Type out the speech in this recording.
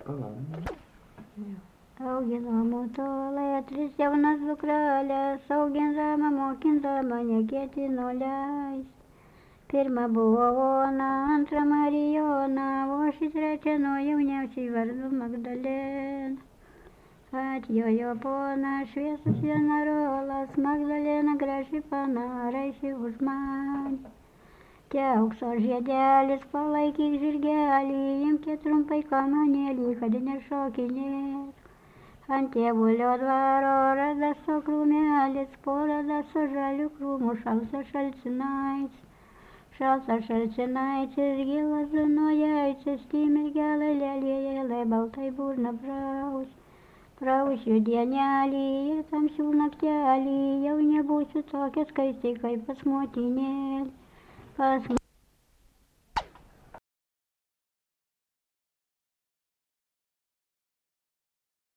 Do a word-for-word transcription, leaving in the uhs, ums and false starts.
Augino mutolai, tris jaunas dukrelės, augindama, mokindama, neketino leist. Pirma buvo Ona, antra Marijona, o ši trečia nuo jauniausiai vardu Magdalena. Atjojo ponas šviesus generolas, Magdalena graži panaraisi už mane. Te aukso žiedelis, palaikyk žirgelį, imkė trumpai kamanėlį, kad nešokinėtų. Ant tėvulio dvaro radaso krūmelis, po radaso žalių krūmų šaltas šalcinaitis. Šaltas šalcinaitis, gilas dunojaitis, mergelė lelėlė, baltai burna praus. Prausiu dienelį ir tamsių naktelį, jau nebūsiu tokia skaisti kaip pas motinėlį. Pas